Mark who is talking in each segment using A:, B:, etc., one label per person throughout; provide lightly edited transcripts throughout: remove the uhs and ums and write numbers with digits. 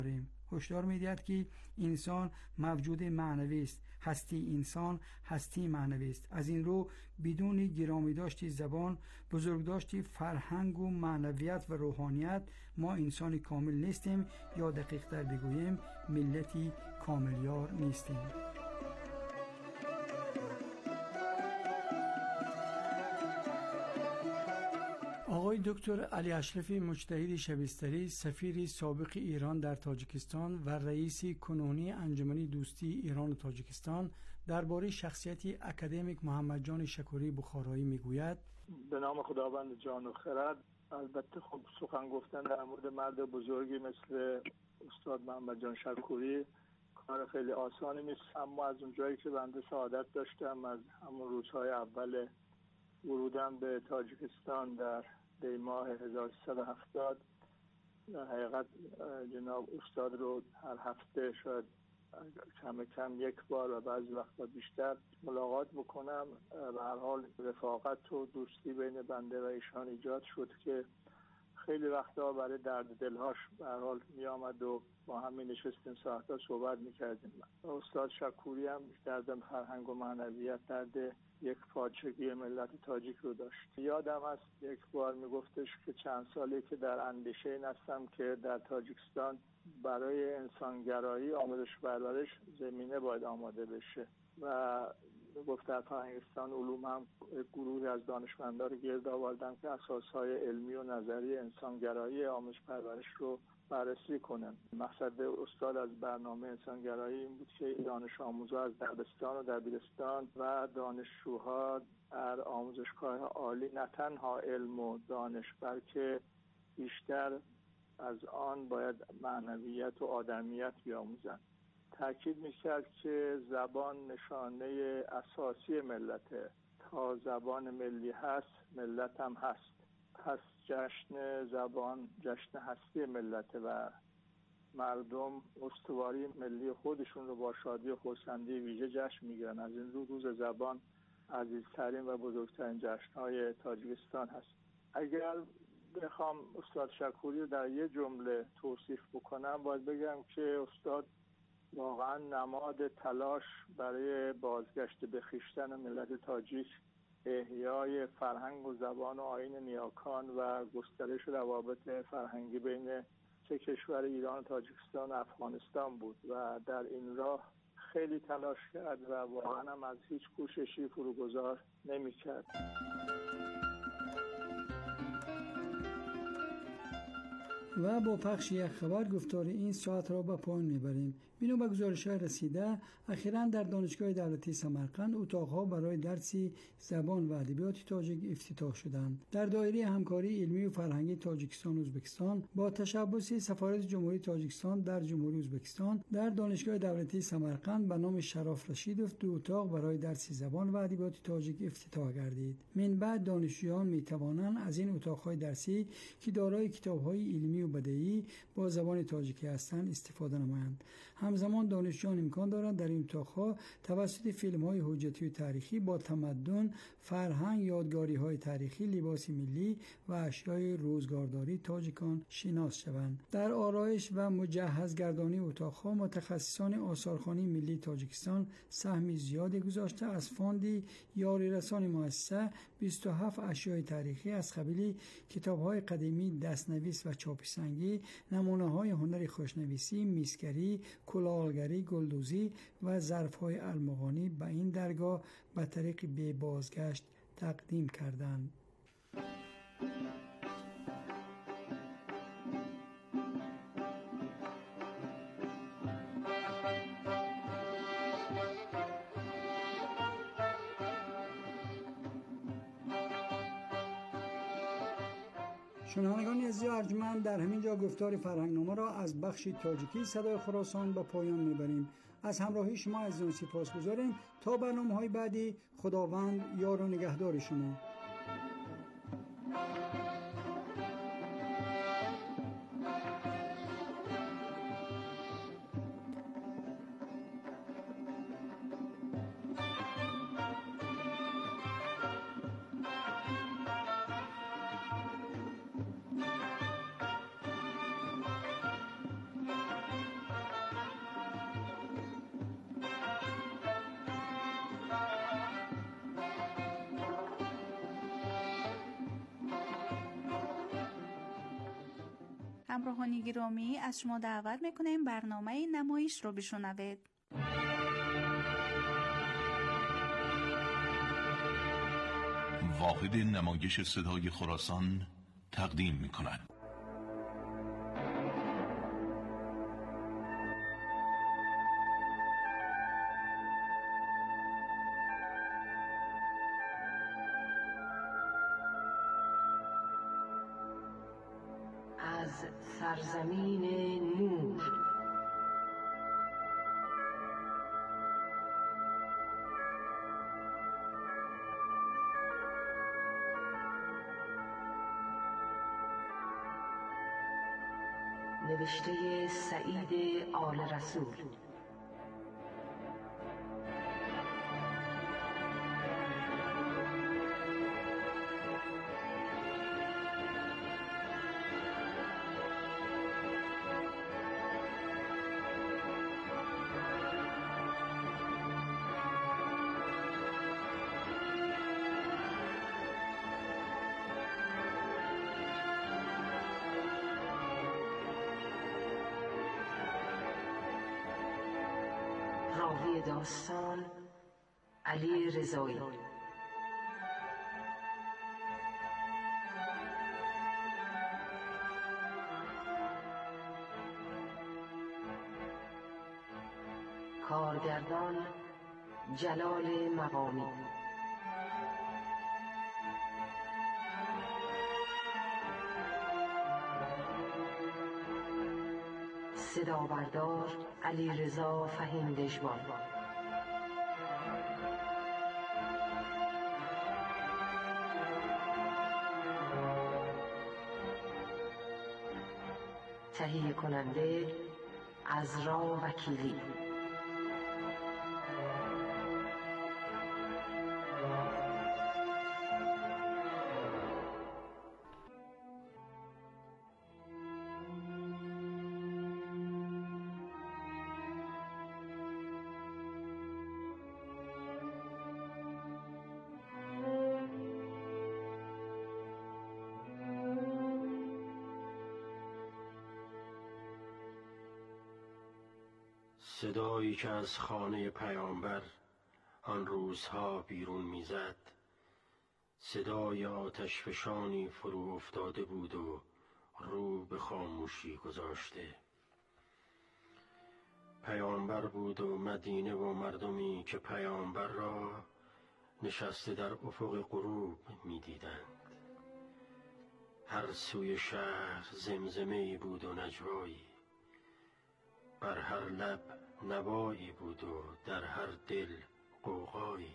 A: هشدار می‌دهد که انسان موجود معنوی است، هستی انسان هستی معنوی است. از این رو بدون گرامی داشتی زبان، بزرگ داشتی فرهنگ و معنویت و روحانیت، ما انسان کامل نیستیم، یا دقیق تر بگوییم ملتی کاملیار نیستیم. آقای دکتر علی اشرفی مجتهد شبستری، سفیر سابق ایران در تاجیکستان و رئیس کنونی انجمن دوستی ایران و تاجیکستان، درباره شخصیت اکادمیک محمد جان شکوری بخارایی میگوید:
B: به نام خداوند جان و خرد. البته خب سخن گفتن در مورد مرد بزرگی مثل استاد محمد جان شکوری کار خیلی آسانی نیست، اما از اونجایی که بنده سعادت داشتم از همون روزهای اول ورودم به تاجیکستان در دی ماه 1370 در حقیقت جناب استاد رو هر هفته شاید کم یک بار و بعضی وقتا بیشتر ملاقات بکنم، به هر حال رفاقت و دوستی بین بنده و ایشان ایجاد شد که خیلی وقتا برای درد دلهاش به هر حال می آمد و با هم می نشستیم ساعتها صحبت می کردیم. استاد شکوری هم درد فرهنگ و معنویت، درد یک پارچگی ملت تاجیک رو داشت. یادم هست یک بار می گفتش که چند سالی که در اندیشه این هستم که در تاجیکستان برای انسانگرایی آموزش پرورش زمینه باید آماده بشه و گفت در فرهنگستان علوم هم گروهی از دانشمندان رو گرد آوردن که اساسهای علمی و نظری انسانگرایی آموزش پرورش رو بررسی کنن. مقصد استاد از برنامه انسانگرایی این بود که دانش آموزها از دبستان و دبیرستان و دانشجوها در آموزشگاه عالی نه تنها علم و دانش بلکه بیشتر از آن باید معنویت و آدمیت بیاموزند. تأکید می‌کرد که زبان نشانه اساسی ملته، تا زبان ملی هست ملت هم هست. پس جشن زبان جشن هستی ملته و مردم استواری ملی خودشون رو با شادی و خرسندی ویژه جشن میگیرن. از این رو روز زبان عزیزترین و بزرگترین جشن‌های تاجیکستان هست. اگر بخوام استاد شکوری رو در یه جمله توصیف بکنم باید بگم که استاد واقعا نماد تلاش برای بازگشت به خویشتن ملت تاجیک، احیای فرهنگ و زبان و آیین نیاکان و گسترش روابط فرهنگی بین سه کشور ایران و تاجیکستان و افغانستان بود و در این راه خیلی تلاش کرد و واقعا هم از هیچ کوششی فروگذار نمی‌کرد.
A: و با پخش یک خبر گفتار این ساعت را به پایان میبریم. بنا به گزارش‌های رسیده، اخیراً در دانشگاه دولتی سمرقند اتاق‌ها برای درس زبان و ادبیات تاجیک افتتاح شدند. در دایره همکاری علمی و فرهنگی تاجیکستان و ازبکستان با تشبث سفارت جمهوری تاجیکستان در جمهوری ازبکستان در دانشگاه دولتی سمرقند به نام شراف رشیدوف دو اتاق برای درس زبان و ادبیات تاجیک افتتاح گردید. من بعد دانشجویان می‌توانند از این اتاق‌های درسی که دارای کتاب‌های علمی و بدیهی با زبان تاجیکی هستند استفاده نمایند. همزمان دانشجویان امکان دارند در این اتاق‌ها توسط فیلم‌های حجتی و تاریخی با تمدن، فرهنگ، یادگاری‌های تاریخی، لباس ملی و اشیای روزگارداری تاجیکان شناس شوند. در آرایش و مجهزگردانی اتاق‌ها متخصصان آثارخوانی ملی تاجیکستان سهمی زیادی گذاشته از فاند یاری رسان مؤسسه 27 اشیای تاریخی از قبیل کتاب‌های قدیمی، دست‌نویس و چاپیسنگی، نمونه‌های هنر خوشنویسی، میسگری، کلاهگری، گلدوزی و ظرف‌های ارمغانی به این درگاه به طریق بی بازگشت تقدیم کردند. شنوندگان عزیز و ارجمند، در همین جا گفتار فرهنگنامه را از بخش تاجیکی صدای خراسان به پایان میبریم. از همراهی شما عزیزان سپاسگزاریم. تا برنامه‌های بعدی، خداوند یار و نگهدار شما.
C: همراهان گرامی، از شما دعوت میکنیم برنامه نمایش رو بشنوید.
D: واحد نمایش صدای خراسان تقدیم میکند.
E: از سرزمین نور. نوشته سعید آل رسول. راوی داستان علی رضایی. کارگردان جلال مقامی. صدابردار علیرضا فهیم دژبان. تهیه کننده عذرا وکیلی.
F: صدایی که از خانه پیامبر آن روزها بیرون میزد، صدای آتشفشانی فرو افتاده بود و رو به خاموشی گذاشته. پیامبر بود و مدینه و مردمی که پیامبر را نشسته در افق غروب می‌دیدند. هر سوی شهر زمزمه‌ای بود و نجوایی، بر هر لب نوایی بود و در هر دل غوغایی.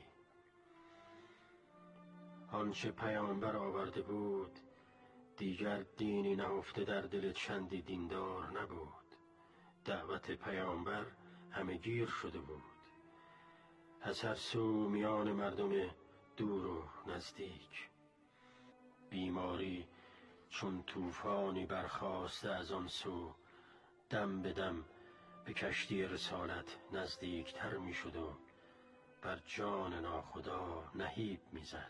F: آنچه پیامبر آورده بود دیگر دینی نهفته در دل چندی دیندار نبود. دعوت پیامبر همه گیر شده بود. از هر سو میان مردم دور و نزدیک بیماری چون طوفانی برخاسته از آن سو دم به دم به کشتی رسالت نزدیکتر می شد و بر جان ناخدا نهیب می زد.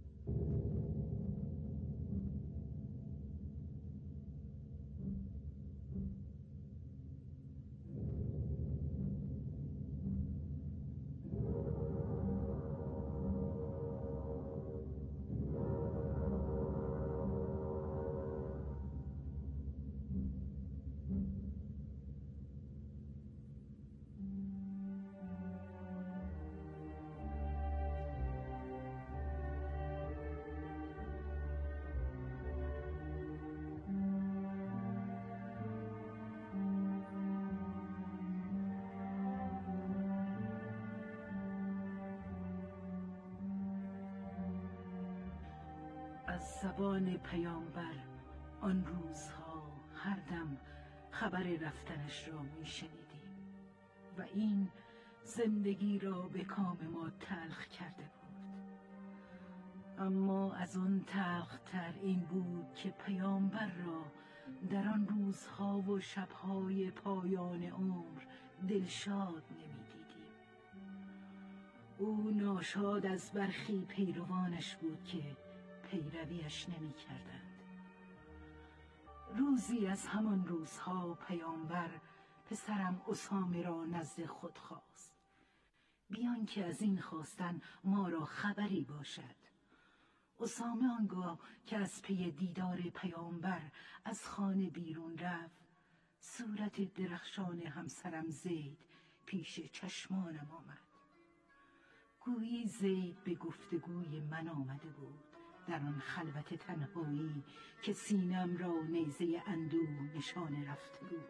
G: از زبان پیامبر آن روزها هر دم خبر رفتنش را می شنیدیم و این زندگی را به کام ما تلخ کرده بود. اما از آن تلختر این بود که پیامبر را در آن روزها و شبهای پایان عمر دلشاد نمی‌دیدیم. او ناشاد از برخی پیروانش بود که پیرویش نمی‌کردند. روزی از همان روزها پیامبر پسرم اسامه را نزد خود خواست، بیان که از این خواستن ما را خبری باشد. اسامه آنگاه که از پی دیدار پیامبر از خانه بیرون رفت، صورت درخشان همسرم زید پیش چشمانم آمد. گویی زید به گفتگوی من آمده بود در آن خلوت تنهایی که سینم را نیزه اندوه نشانه رفته بود.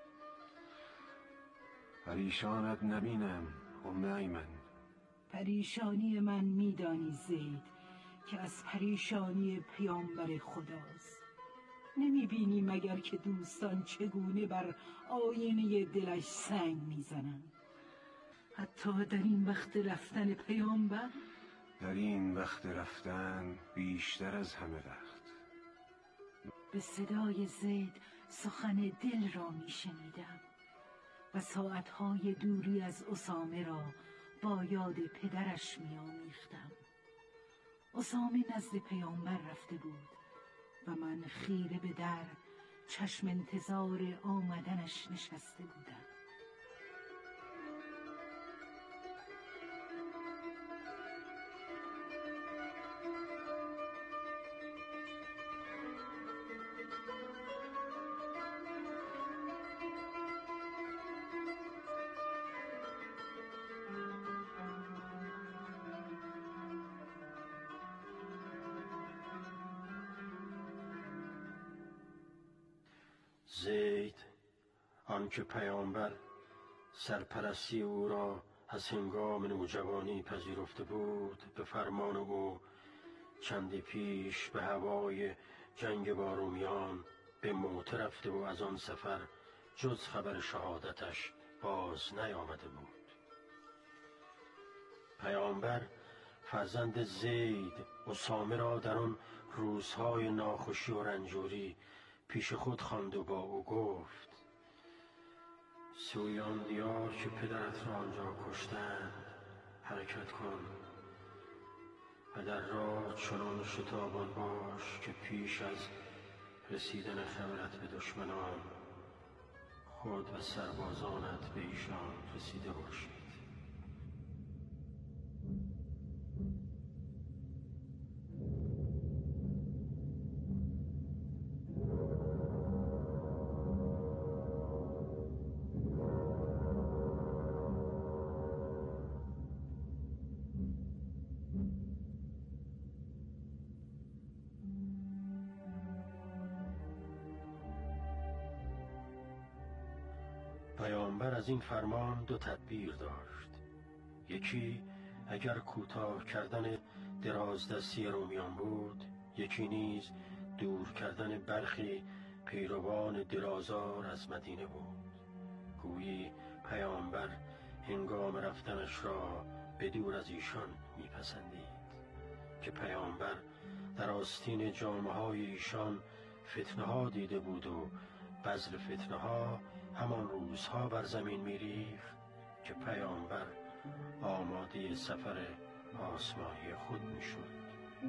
F: پریشانت نبینم ام ایمن.
G: پریشانی من میدانی زید که از پریشانی پیامبر خداست. نمیبینی مگر که دوستان چگونه بر آینه دلش سنگ میزنند؟ حتی در این وقت رفتن پیامبر،
F: در این وقت رفتن بیشتر از همه وقت.
G: به صدای زید سخن دل را میشنیدم و ساعتهای دوری از اسامه را با یاد پدرش میآمیختم. اسامه نزد پیامبر رفته بود و من خیره به در چشم انتظار آمدنش نشسته بودم.
F: زید آنکه پیامبر سرپرستی او را از هنگام نوجوانی پذیرفته بود، به فرمان او چندی پیش به هوای جنگ با رومیان به موته رفته و از آن سفر جز خبر شهادتش باز نیامده بود. پیامبر فرزند زید اسامه را در آن روزهای ناخوشی و رنجوری پیش خود خواند و با او گفت: سوی آن دیار که پدرت را آنجا کشتند حرکت کن و در راه چنان شتابان باش که پیش از رسیدن خبرت به دشمنان خود و سربازانت به ایشان رسیده باشید. پیامبر از این فرمان دو تدبیر داشت. یکی اگر کوتاه کردن درازدستی رومیان بود، یکی نیز دور کردن برخی پیروان دلازار از مدینه بود. گویی پیامبر هنگام رفتنش را به دور از ایشان میپسندید که پیامبر در آستین جامه های ایشان فتنه ها دیده بود و بذر فتنه ها همان روزها بر زمین میریخت که پیامبر آماده سفر آسمانی خود میشد.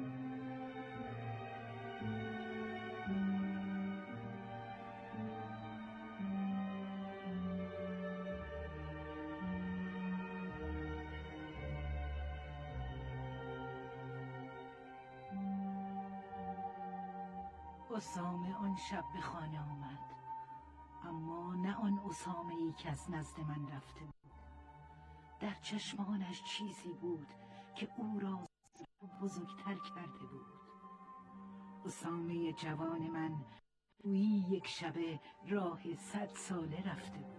G: اسامه آن شب به خانه آمد، اما نه آن اسامه‌ای که از نزد من رفته بود. در چشمانش چیزی بود که او را بزرگتر کرده بود. اسامه جوان من گویی یک شبه راه 100 ساله رفته بود.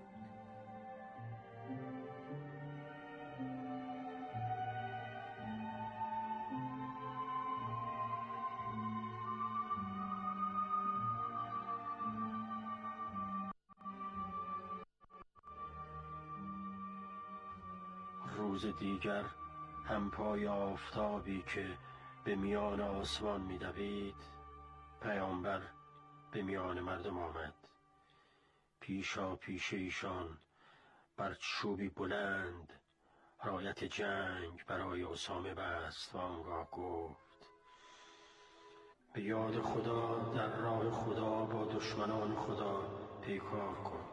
F: روز دیگر هم پای آفتابی که به میان آسمان می‌دوید، پیامبر به میان مردم آمد. پیشا پیش ایشان بر چوبی بلند رایت جنگ برای اسامه بست و آنگاه گفت: به یاد خدا در راه خدا با دشمنان خدا پیکار کن.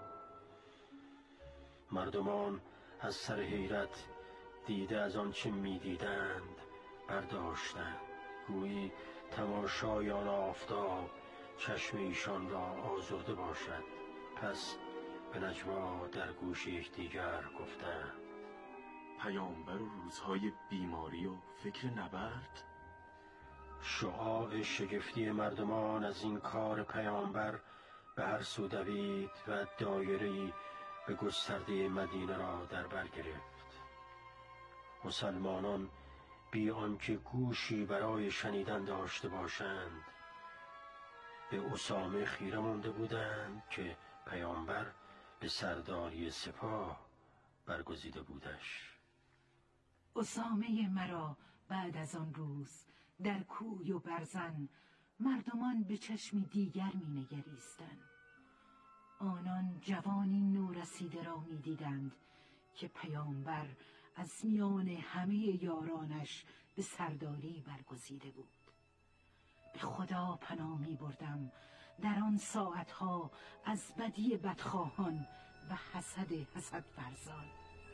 F: مردمان از سر حیرت دیده از آنچه می‌دیدند برداشتند، گویی تماشای آن آفتاب چشم ایشان را آزرده باشد. پس به نجوا در گوش یکدیگر گفتند:
H: پیامبر و روزهای بیماری و فکر نبرد؟
F: شعاع شگفتی مردمان از این کار پیامبر به هر سو دوید و دایره‌ای به گسترده مدینه را در بر گرفت. مسلمانان بی آنکه گوشی برای شنیدن داشته باشند به اسامه خیره مانده بودند که پیامبر به سرداری سپاه برگزیده بودش.
G: اسامه مرا بعد از آن روز در کوی و برزن مردمان به چشمی دیگر می نگریستند. آنان جوانی نورسیده را می دیدند که پیامبر از میان همه یارانش به سرداری برگزیده بود. به خدا پناه می بردم در آن ساعتها از بدی بدخواهان و حسد حسدورزان.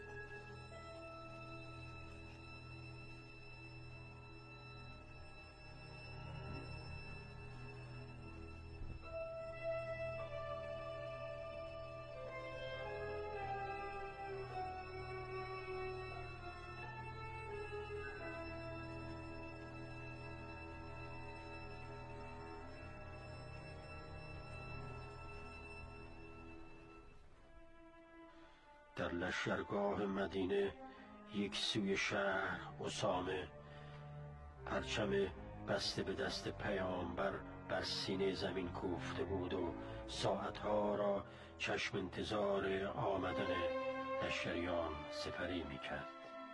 F: در لشکرگاه مدینه یک سوی شهر اسامه پرچم بسته به دست پیامبر بر سینه زمین کوفته بود و ساعتها را چشم انتظار آمدن لشکریان سپری می‌کرد.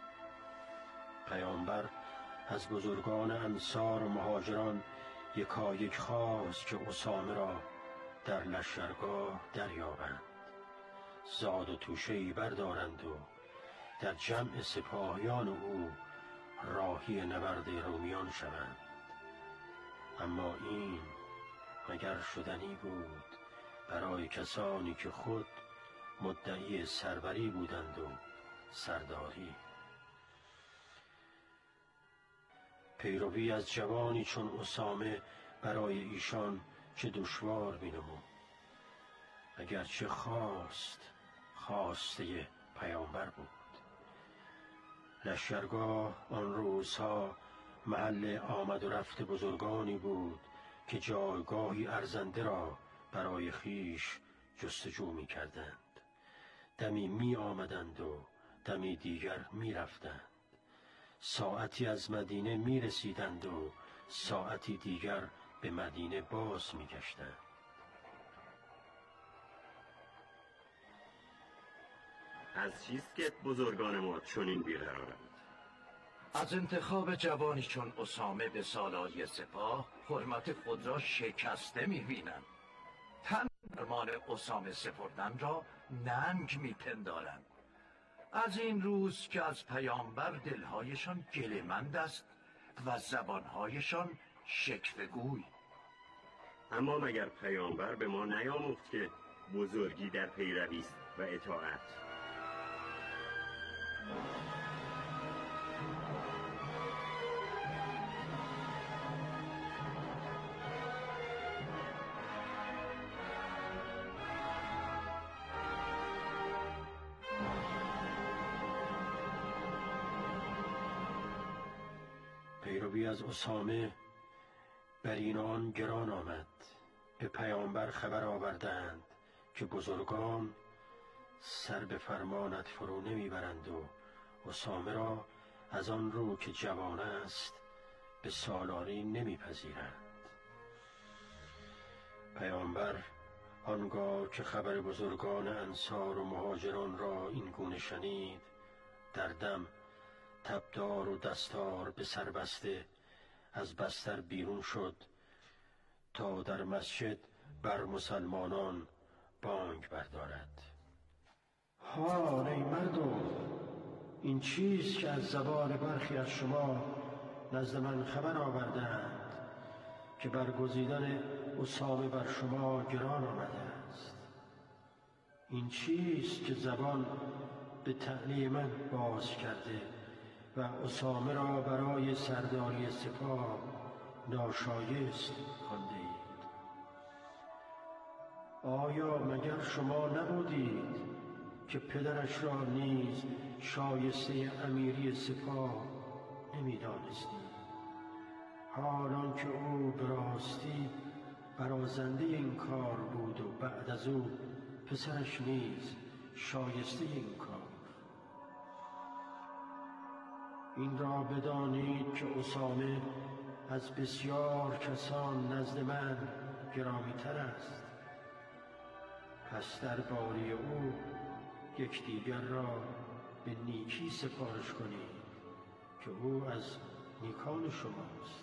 F: پیامبر از بزرگان انصار و مهاجران یکایک خواست که اسامه را در لشکرگاه دریابند، زاد و توشه‌ای بردارند و در جمع سپاهیان او راهی نبرد رومیان شوند. اما این مگر شدنی بود برای کسانی که خود مدعی سروری بودند و سرداری؟ پیروی از جوانی چون اسامه برای ایشان چه دشوار بینمود، اگرچه خواسته پیامبر بود. لشکرگاه آن روزها محل آمد و رفت بزرگانی بود که جایگاهی ارزنده را برای خیش جستجو می کردند. دمی می آمدند و دمی دیگر می رفتند. ساعتی از مدینه می رسیدند و ساعتی دیگر به مدینه باز می گشتند.
I: از چیست که بزرگان ما چنین بیقرارند؟
J: از انتخاب جوانی چون اسامه به سالاری سپاه حرمت خود را شکسته می‌بینند. تن فرمان اسامه سپردن را ننگ می‌پندارند. از این روز که از پیامبر دلهایشان گله‌مند است و زبانهایشان شکوه‌گوی.
I: اما مگر پیامبر به ما نیاموخت که بزرگی در پیروی است و اطاعت؟
F: پیروی از اسامه بر اینان گران آمد. به پیامبر خبر آوردند که بزرگان سر به فرمانت فرو نمیبرند و اسامه را از آن رو که جوان است به سالاری نمیپذیرند. پیامبر آنگاه که خبر بزرگان انصار و مهاجران را این گونه شنید، در دم تبدار و دستار به سر بسته از بستر بیرون شد تا در مسجد بر مسلمانان بانگ بردارد. حال ای مردم، این چیست که از زبان برخی از شما نزد من خبر آوردند که برگزیدن اسامه بر شما گران آمده است. این چیست که زبان به طعنه من باز کرده و اسامه را برای سرداری سپاه ناشایست خوانده اید؟ آیا مگر شما نبودید که پدرش را نیز شایسته امیری سپاه نمی‌دانستید؟ حالان که او به راستی برازنده این کار بود و بعد از او پسرش نیز شایسته این کار. این را بدانید که اسامه از بسیار کسان نزد من گرامی تر است. پس در باری او یکدیگر را به نیکی سپارش کنید که او از نیکان شماست.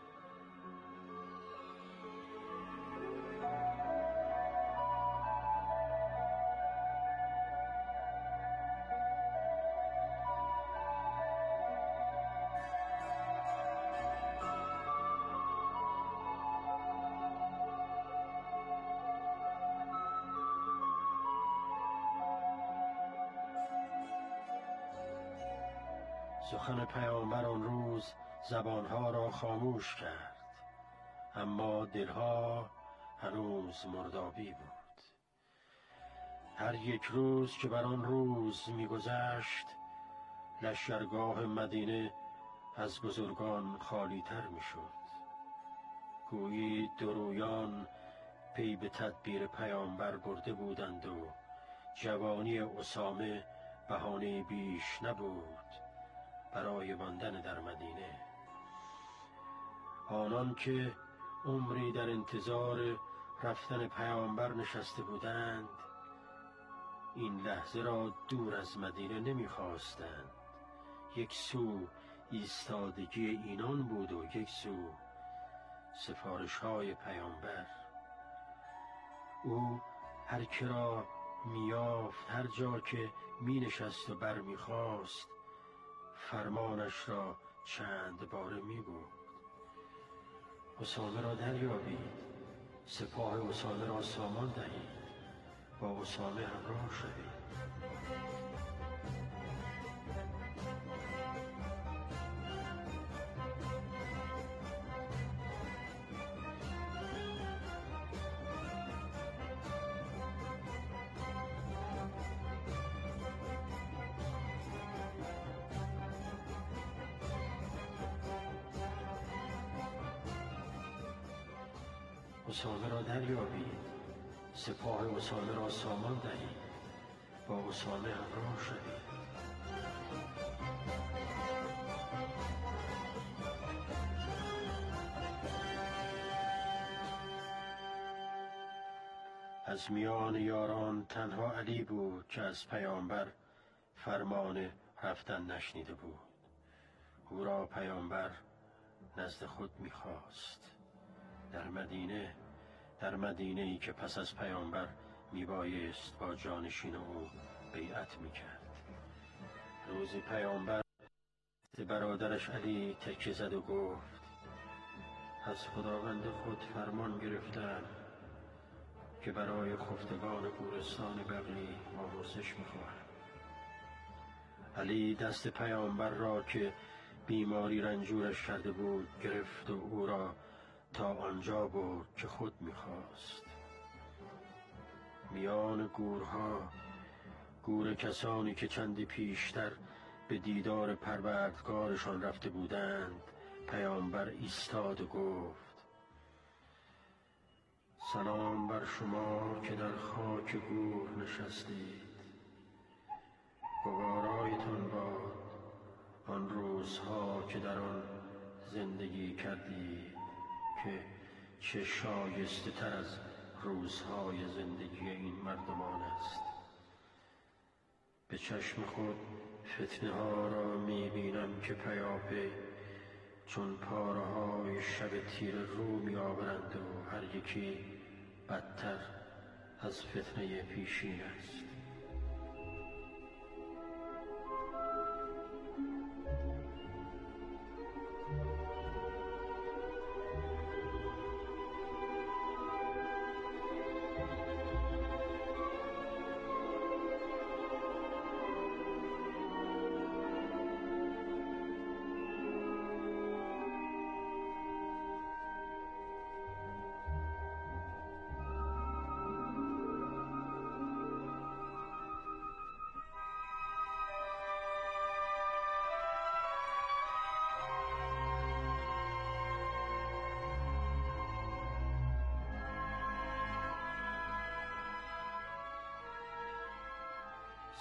F: سخن پیامبر آن روز زبانها را خاموش کرد، اما دلها هنوز مردابی بود. هر یک روز که بر آن روز می‌گذشت، لشکرگاه مدینه از بزرگان خالی تر می‌شد. گویی درویان پی به تدبیر پیامبر برده بودند و جوانی اسامه بهانه بیش نبود برای ماندن در مدینه. آنان که عمری در انتظار رفتن پیامبر نشسته بودند، این لحظه را دور از مدینه نمی‌خواستند. یک سو ایستادگی اینان بود و یک سو سفارش‌های پیامبر. او هر که را میافت، هر جا که مینشست و برمیخواست، فرمانش را چند باره میگفت: اسامه را دریابید، سپاه اسامه را سامان دهید، با اسامه همراه شوید. اسامه را دریابید، سپاه اسامه را سامان دهید، با اسامه همراه شوید. از میان یاران تنها علی بود که از پیامبر فرمان رفتن نشنیده بود. او را پیامبر نزد خود می‌خواست. در مدینه ای که پس از پیامبر میبایست با جانشین او بیعت میکرد. روزی پیامبر برادرش علی تکیه زد و گفت: از خداوند خود فرمان گرفتم که برای خفتگان گورستان بغلی آمرزش میخواهم. علی دست پیامبر را که بیماری رنجورش کرده بود گرفت و او را تا آنجا برد که خود می‌خواست. میان گورها، گور کسانی که چندی پیشتر به دیدار پروردگارشان رفته بودند، پیامبر ایستاد و گفت: سلام بر شما که در خاک گور نشستید. گوارایتان باد آن روزها که در آن زندگی کردید که چه شایسته تر از روزهای زندگی این مردمان است. به چشم خود فتنه ها را می بینم که پیاپی چون پاره های شب تیر رو می آورند و هر یکی بدتر از فتنه پیشین است.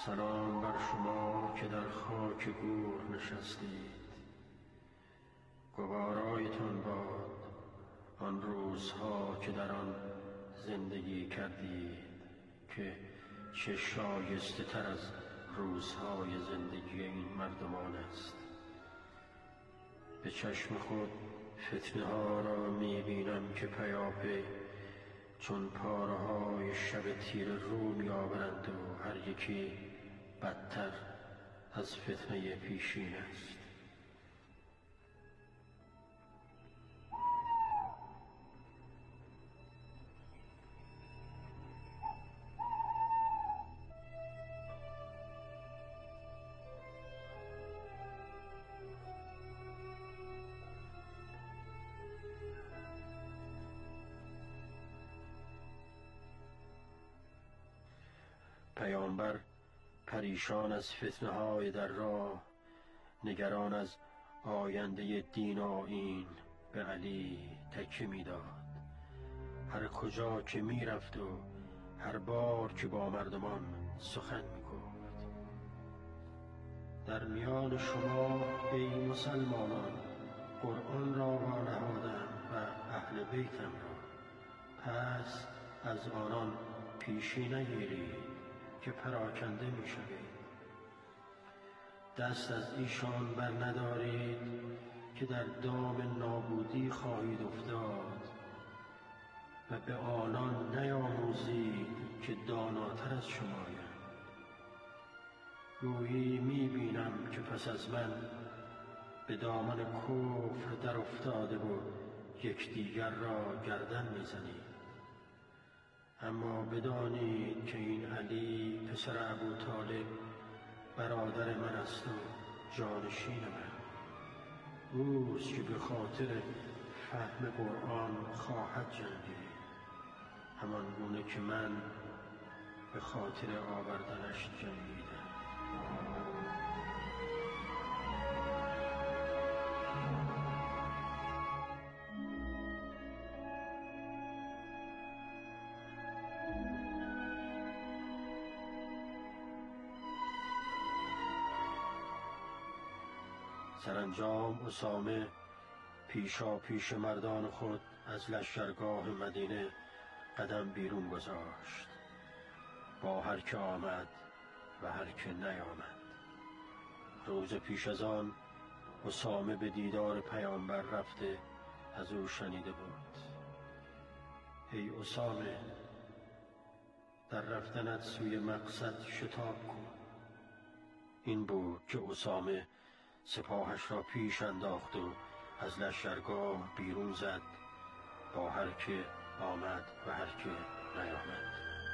F: سلام بر شما که در خاک گور نشستید. گوارایتان باد آن روزها که در آن زندگی کردید، که چه شایسته تر از روزهای زندگی این مردمان است. به چشم خود فتنه ها را می بینم که پیاپی چون پاره های شب تیر رو می آورند و هر یکی بدتر از فتنه پیشین است. پیامبر پریشان از فتنه های در راه، نگران از آینده دین و آیین، به علی تکیه می‌داد. هر کجا که می رفت و هر بار که با مردمان سخن می گفت: در میان شما ای مسلمانان قرآن را وانهادم و اهل بیتم را، پس از آنان پیشی نگیرید که پراکنده می شوید. دست از ایشان بر ندارید که در دام نابودی خواهید افتاد و به آنان نیاموزید که داناتر از شمایند. گویی می بینم که پس از من به دامن کفر در افتاده و یکدیگر را گردن می زنید. اما بدانید که این علی پسر ابوطالب برادر من است و جانشین من. اوست که به خاطر فهم قرآن خواهد جنگید، همان گونه که من به خاطر آوردنش جنگیدم. سرانجام اسامه پیشا پیش مردان خود از لشکرگاه مدینه قدم بیرون گذاشت، با هر که آمد و هر که نیامد. روز پیش از آن اسامه به دیدار پیامبر رفته از او شنیده بود: ای اسامه، در رفتنت سوی مقصد شتاب کن. این بود که اسامه سپاهش را پیش انداخت و از لشکرگاه بیرون زد، با هر که آمد و هر که نیامد.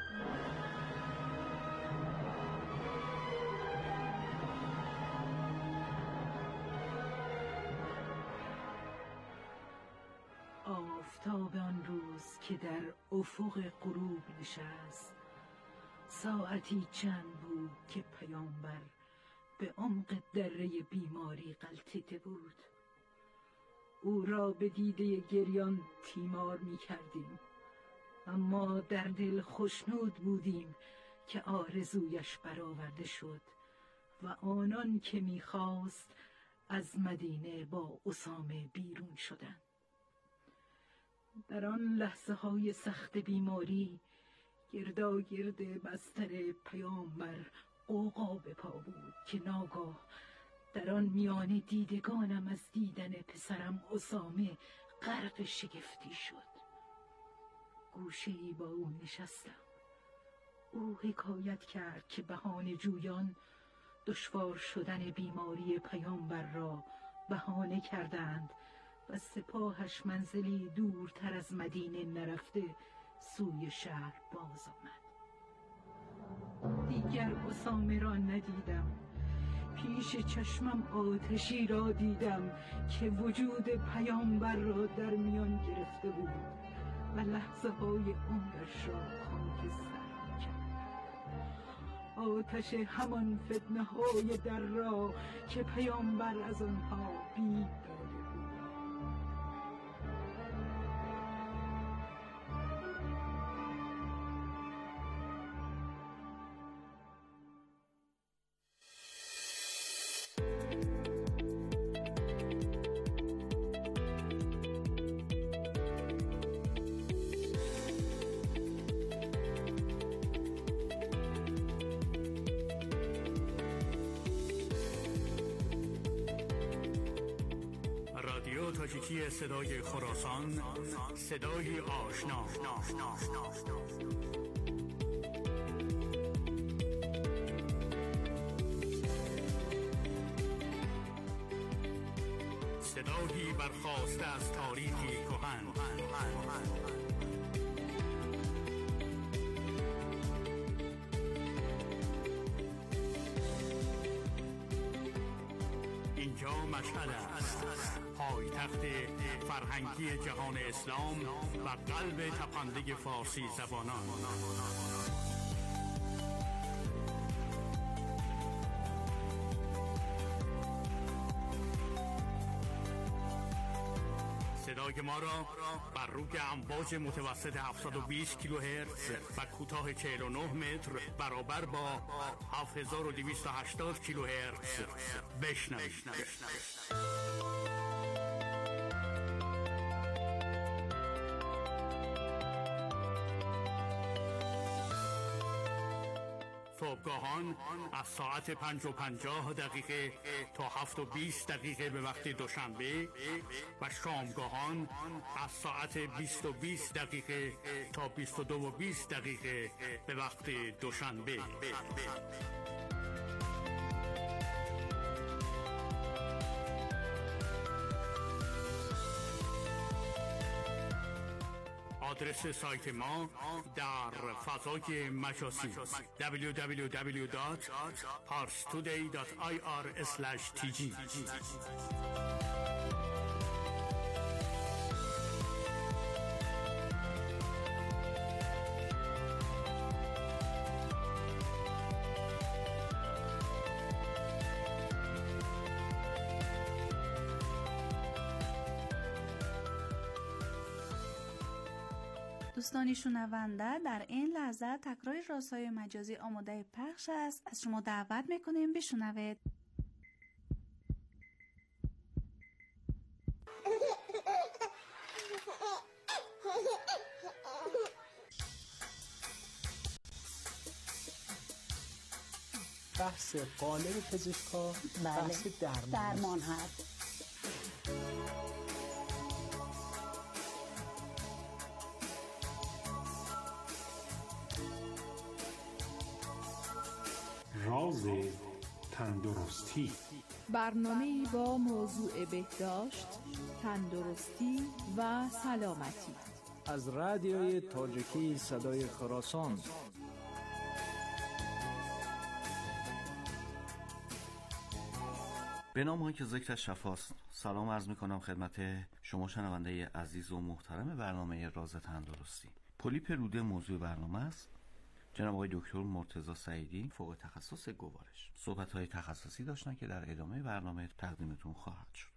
G: آفتاب آن روز که در افق غروب نشست، ساعتی چند بود که پیامبر به عمق دره بیماری غلتیده بود. او را به دیده گریان تیمار می کردیم، اما در دل خوشنود بودیم که آرزویش برآورده شد و آنان که می خواست از مدینه با اسامه بیرون شدند. در آن لحظه های سخت بیماری گرداگرد بستر پیامبر غوغا به پا بود که ناگاه در آن میان دیدگانم از دیدن پسرم اسامه غرق شگفتی شد. گوشه‌ای با او نشستم. او حکایت کرد که بهانه جویان دشوار شدن بیماری پیامبر را بهانه کردند و سپاهش منزلی دورتر از مدینه نرفته سوی شهر باز آمد. دیگر اسامه را ندیدم. پیش چشمم آتشی را دیدم که وجود پیامبر را در میان گرفته بود و لحظه های عمرش را خاکستر می‌کرد. آتش همان فتنه های در راه که پیامبر از آنها بید داده بود.
K: تاریکی صدای خراسان، صدای آشنا. صدایی برخاسته از تاریخی کهن. اینجا مشهد است، پایتخت فرهنگی جهان اسلام و قلب تپنده فارسی زبانان. صدای ما را بر روی امواج متوسط 720 کیلوهرتز و کوتاه 49 متر برابر با 7280 کیلوهرتز بشنوید. صبحگاهان از ساعت 5:50 تا 7:20 به وقت دوشنبه و شامگاهان از ساعت 20:20 تا 22:20 به وقت دوشنبه. آدرس سایت ما در فضای مجازی www.parstoday.ir/tg.
C: دوستانی شنونده، در این لحظه تکرار رازهای مجازی آماده پخش است. از شما دعوت میکنیم بشنوید.
L: بحث قالب پزشکا، بحث درمان هست.
M: راز تندرستی،
N: برنامه‌ای با موضوع بهداشت، تندرستی و سلامتی
L: از رادیوی تاجیکی صدای خراسان.
O: به نام که ذکر شفاست. سلام عرض میکنم خدمت شما شنونده عزیز و محترم برنامه راز تندرستی. پولیپ روده موضوع برنامه است. جناب آقای دکتر مرتضی سعیدی فوق تخصص گوارش صحبت‌های تخصصی داشتن که در ادامه برنامه تقدیمتون خواهد شد.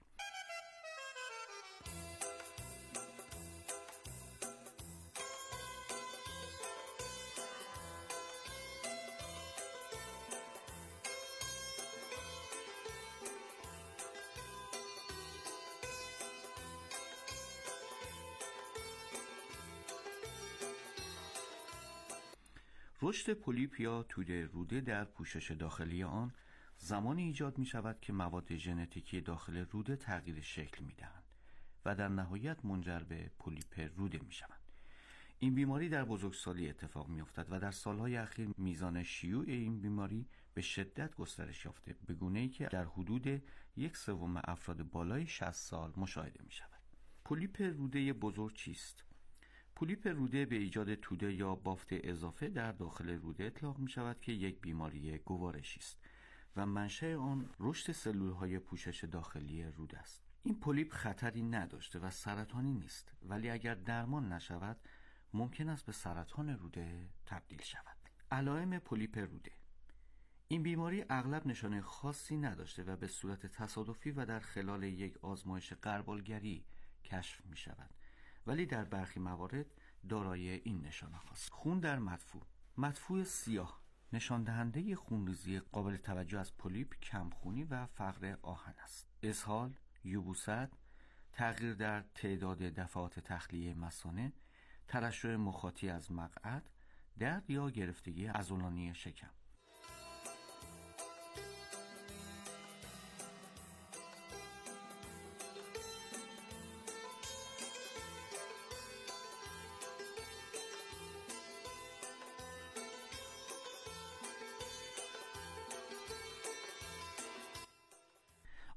O: رشد پولیپ یا توده روده در پوشش داخلی آن زمانی ایجاد می شود که مواد ژنتیکی داخل روده تغییر شکل می دهند و در نهایت منجر به پولیپ روده می شوند. این بیماری در بزرگسالی اتفاق می افتد و در سالهای اخیر میزان شیوع این بیماری به شدت گسترش یافته، به گونه‌ای که در حدود 1/3 افراد بالای 60 سال مشاهده می شود. پولیپ روده بزرگ چیست؟ پولیپ روده به ایجاد توده یا بافت اضافه در داخل روده اطلاق می شود که یک بیماری گوارشی است و منشأ آن رشد سلولهای پوشش داخلی روده است. این پولیپ خطری نداشته و سرطانی نیست، ولی اگر درمان نشود ممکن است به سرطان روده تبدیل شود. علائم پولیپ روده: این بیماری اغلب نشانه خاصی نداشته و به صورت تصادفی و در خلال یک آزمایش غربالگری کشف می شود، ولی در برخی موارد دارای این نشانه هاست. خون در مدفوع: مدفوع سیاه نشان دهنده خونریزی قابل توجه از پولیپ، کمخونی و فقر آهن است. اسهال، یبوست، تغییر در تعداد دفعات تخلیه مثانه، ترشح مخاطی از مقعد، درد یا گرفتگی عضلانی شکم.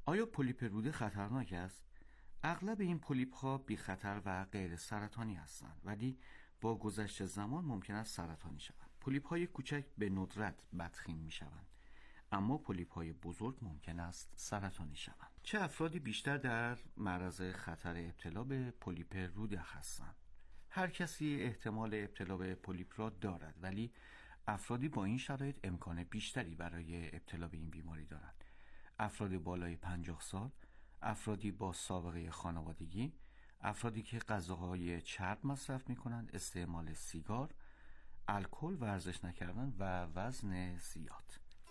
O: آیا پولیپ روده خطرناک است؟ اغلب این پولیپ ها بی خطر و غیر سرطانی هستند، ولی با گذشت زمان ممکن است سرطانی شوند. پولیپ های کوچک به ندرت بدخیم می شوند، اما پولیپ های بزرگ ممکن است سرطانی شوند. چه افرادی بیشتر در معرض خطر ابتلا به پولیپ روده هستند؟ هر کسی احتمال ابتلا به پولیپ را دارد، ولی افرادی با این شرایط امکان بیشتری برای ابتلا به این بیماری دارند. افراد بالای 50 سال، افرادی با سابقه خانوادگی، افرادی که غذاهای چرب مصرف می‌کنند، استعمال سیگار، الکل، ورزش نکردن و وزن زیاد.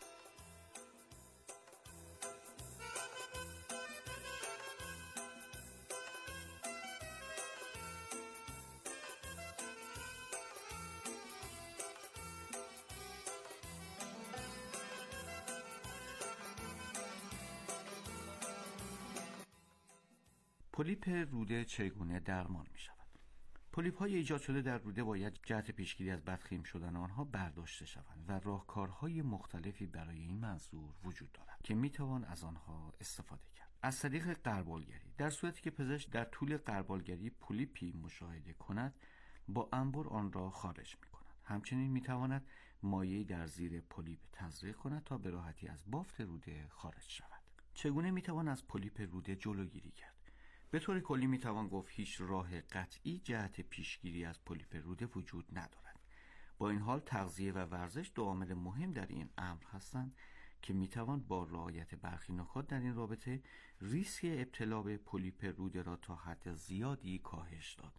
O: پولیپ روده چگونه درمان می شود؟ پولیپ های ایجاد شده در روده باید جهت پیشگیری از بدخیم شدن آنها برداشته شوند و راهکارهای مختلفی برای این منظور وجود دارد که می توان از آنها استفاده کرد. از طریق غربالگری، در صورتی که پزشک در طول غربالگری پولیپی مشاهده کند، با انبر آن را خارج می کند. همچنین می تواند مایعی در زیر پولیپ تزریق کند تا به راحتی از بافت روده خارج شود. چگونه می توان از پولیپ روده جلوگیری کرد؟ به طور کلی می توان گفت هیچ راه قطعی جهت پیشگیری از پولیپ روده وجود ندارد. با این حال تغذیه و ورزش دو عامل مهم در این امر هستند که می توان با رعایت برخی نکات در این رابطه ریسک ابتلا به پولیپ روده را تا حد زیادی کاهش داد.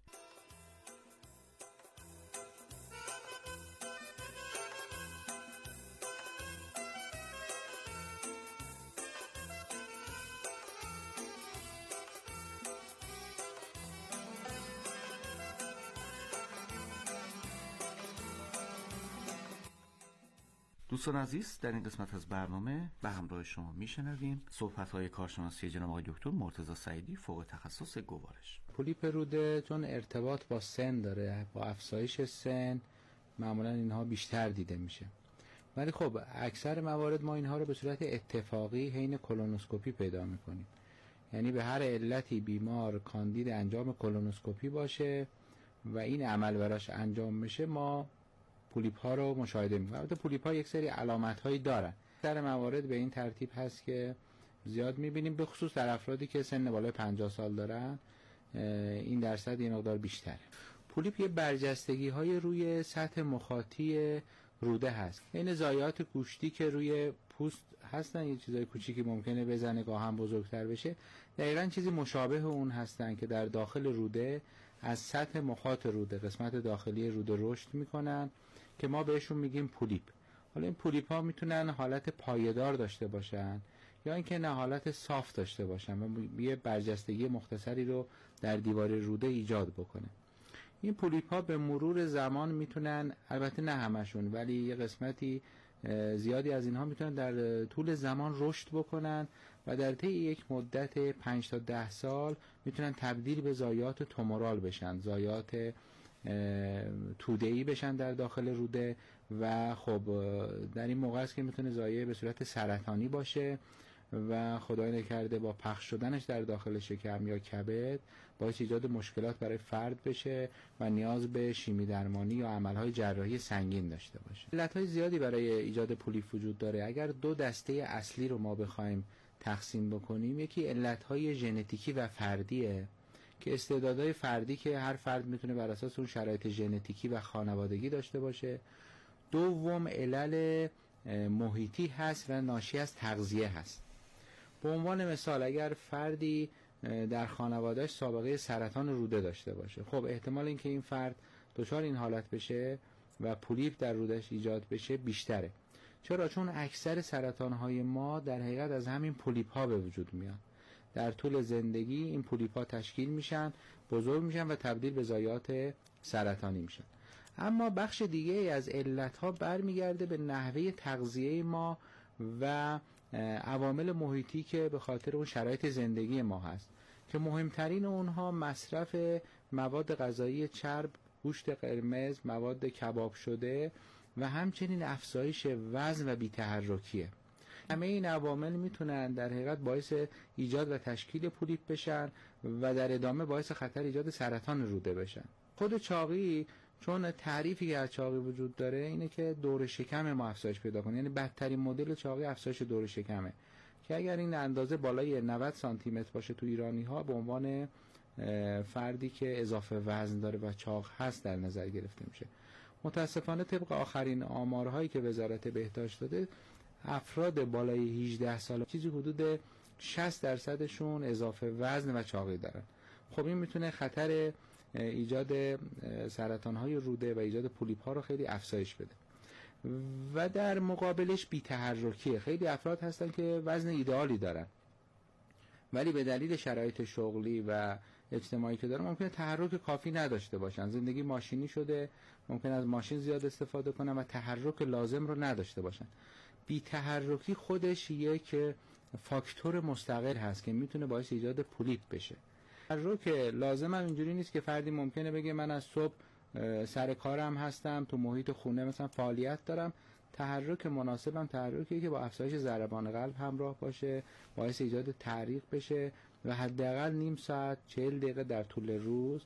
O: دوستان عزیز، در این قسمت از برنامه به همراه شما میشنویم صحبت‌های کارشناسی جناب آقای دکتر مرتضی سعیدی، فوق تخصص گوارش.
P: پولیپ روده چون ارتباط با سن داره، با افزایش سن معمولا اینها بیشتر دیده میشه، ولی خب اکثر موارد ما اینها رو به صورت اتفاقی حین کولونوسکوپی پیدا میکنیم. یعنی به هر علتی بیمار کاندید انجام کولونوسکوپی باشه و این عمل براش انجام بشه، ما پولیپ ها رو مشاهده می‌کنیم. البته پولیپ ها یک سری علامت هایی دارن. در موارد به این ترتیب هست که زیاد می‌بینیم، به خصوص در افرادی که سن بالای 50 سال دارن این درصد یه مقدار بیشتره. پولیپ یه برجستگی های روی سطح مخاطی روده هست. این ضایعات گوشتی که روی پوست هستن، یه چیزای کوچیکی ممکنه بزنه گاه هم بزرگتر بشه، دقیقاً چیزی مشابه اون هستن که در داخل روده از سطح مخاط روده، قسمت داخلی روده رشد میکنن که ما بهشون میگیم پولیپ. حالا این پولیپ ها میتونن حالت پایدار داشته باشن یا اینکه نه حالت صاف داشته باشن و یه برجستگی مختصری رو در دیوار روده ایجاد بکنه. این پولیپ ها به مرور زمان میتونن، البته نه همشون، ولی یه قسمتی زیادی از اینها میتونن در طول زمان رشد بکنن و در طی یک مدت 5 تا 10 سال میتونن تبدیل به ضایعات تومورال بشن، ضایعات توده‌ای بشن در داخل روده و خب در این موقع است که میتونه ضایعه به صورت سرطانی باشه و خدای نکرده با پخش شدنش در داخل شکم یا کبد باعث ایجاد مشکلات برای فرد بشه و نیاز به شیمی درمانی یا عملهای جراحی سنگین داشته باشه. علتهای زیادی برای ایجاد پولیپ وجود داره. اگر دو دسته اصلی رو ما بخوایم تقسیم بکنیم، یکی علتهای ژنتیکی و فردیه که استعدادهای فردی که هر فرد میتونه بر اساس اون شرایط ژنتیکی و خانوادگی داشته باشه. دوم علل محیطی هست و ناشی از تغذیه هست. به عنوان مثال اگر فردی در خانوادهش سابقه سرطان روده داشته باشه، خب احتمال اینکه این فرد دچار این حالت بشه و پولیپ در رودهش ایجاد بشه بیشتره. چرا؟ چون اکثر سرطان‌های ما در حقیقت از همین پولیپ ها به وجود میاد. در طول زندگی این پولیپ ها تشکیل میشن، بزرگ میشن و تبدیل به ضایعات سرطانی میشن. اما بخش دیگه از علت ها برمیگرده به نحوه تغذیه ما و عوامل محیطی که به خاطر اون شرایط زندگی ما هست که مهمترین اونها مصرف مواد غذایی چرب، گوشت قرمز، مواد کباب شده و همچنین افزایش وزن و بی‌تحرکیه. همه این عوامل میتونن در حقیقت باعث ایجاد و تشکیل پولیپ بشن و در ادامه باعث خطر ایجاد سرطان روده بشن. خود چاقی، چون تعریفی که از چاقی وجود داره اینه که دور شکم ما افزایش پیدا کنه، یعنی بدترین مدل چاقی افزایش دور شکمه که اگر این اندازه بالای 90 سانتی متر باشه تو ایرانی ها به عنوان فردی که اضافه وزن داره و چاق هست در نظر گرفته میشه. متاسفانه طبق آخرین آمارهایی که وزارت بهداشت داده، افراد بالای 18 سال چیزی حدود 60% اضافه وزن و چاقی دارن. خب این میتونه خطر ایجاد سرطان‌های روده و ایجاد پولیپ‌ها رو خیلی افزایش بده. و در مقابلش بی‌تحرکیه. خیلی افراد هستن که وزن ایدئالی دارن ولی به دلیل شرایط شغلی و اجتماعی که دارن ممکنه تحرک کافی نداشته باشن. زندگی ماشینی شده، ممکن از ماشین زیاد استفاده کنن و تحرک لازم رو نداشته باشن. بی‌تحرکی خودش یک فاکتور مستقل هست که میتونه باعث ایجاد پولیپ بشه. تحرک لازم هم اینجوری نیست که فردی ممکنه بگه من از صبح سر کارم هستم، تو محیط خونه مثلا فعالیت دارم. تحرک مناسبم تحرکیه که با افزایش ضربان قلب همراه باشه، باعث ایجاد تعریق بشه و حداقل نیم ساعت 40 دقیقه در طول روز